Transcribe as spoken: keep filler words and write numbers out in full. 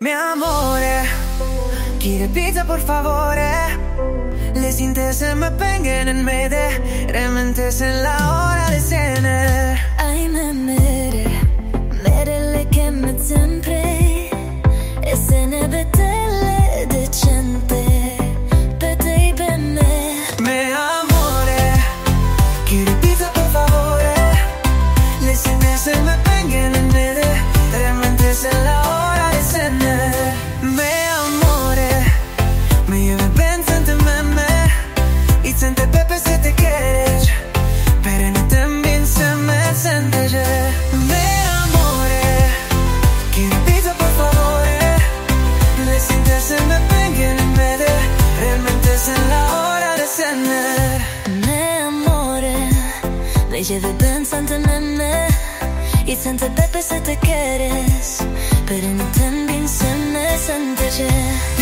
Mi amore, quiere pizza por favore. Le sientes se me pengen en mede. Realmente es en la hora de cenar. Ay me mere, merele che me sempre. E se ne betele decente. Pete y penne. Mi amore, quiere pizza por favore. Le sientes se me pengen en mede. Realmente es en la hora de cenar. Mi amore, me lleve pensando en meme. Y sente pepe si te quieres. Pero no también se me sente ya. Mi amore, quiero pizza por favore. Le sientes se me pengen en medio. Realmente es en la hora de cenar. Mi amore, me lleve pensando en meme. Y sente pepe si te quieres. Pero no también se me sente ya.